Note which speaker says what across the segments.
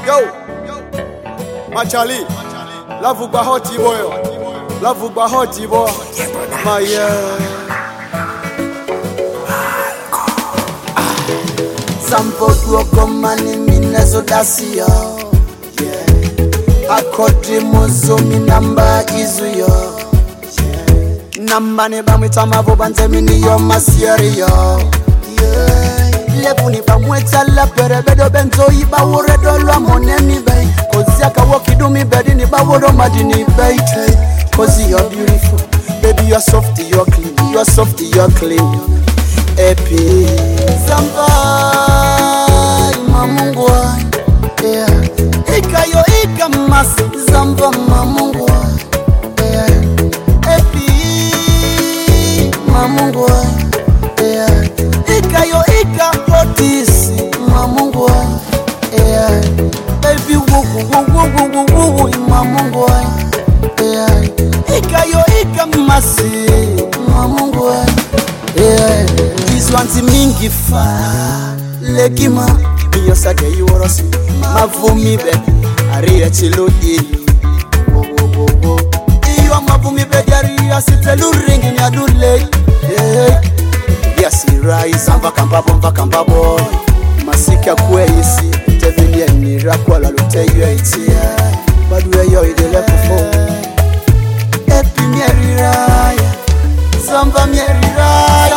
Speaker 1: Yo, Machali, la vugba hoti boy, la vugba hoti boy, my
Speaker 2: Sampo tuoko mani minezo dasi yo, akodi mozo mi namba izu yo, namba ne bamwita mavo banze mini yo masieri yo. Lepuni ba mweta la perebedo bento iba woredo lwa monemi bay. Kozi aka wokidu mi bedi ni ba woro madini bay. Kozi you're beautiful, baby you're soft, you're clean, you're soft, you're clean. Epi Zamba mamungwa, yeah. Ika yo ika mas Zamba mamungwa, yeah. Epi mamungwa, yeah. Ika yo ika Otis mamungwa, yeah. Baby wugu mamungwa, yeah. Ika yo ika masi mamungwa, yeah. This one's mingi fa Legima Biyo sake yuorosi Mavumi bedi Aria chilo ilu Iyo mavumi bedi Aria sitelu ringi ni adule Yasi rai Zamba kambabo Masika kwe isi Tevilie nira kwa lalute yue itia Badwe yo idele kufo Epi mieri raya Zamba mieri raya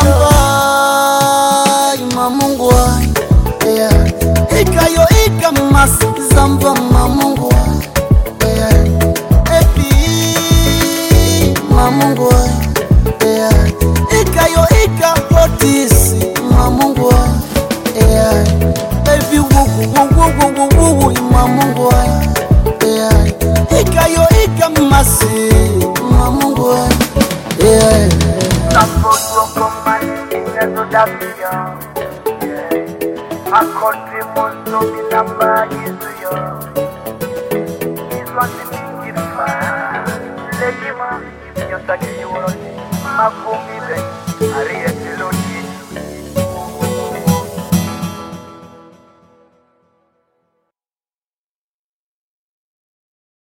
Speaker 2: Mamungwa, yeah. Ika yo ika mas Zamba mamungwa, yeah. Epi mamungwa, yeah. Ika yo ika Otis mamungwa, yeah. Baby wugu mamungwa, yeah. Ika yo ika masi mamungwa, yeah.
Speaker 3: Sampo tuoko mani minezo dasi yo, akodi mozo mi namba izu yo. Izwani mingi fa Legima Biyo sake yuorosi Mavumi bedi Aria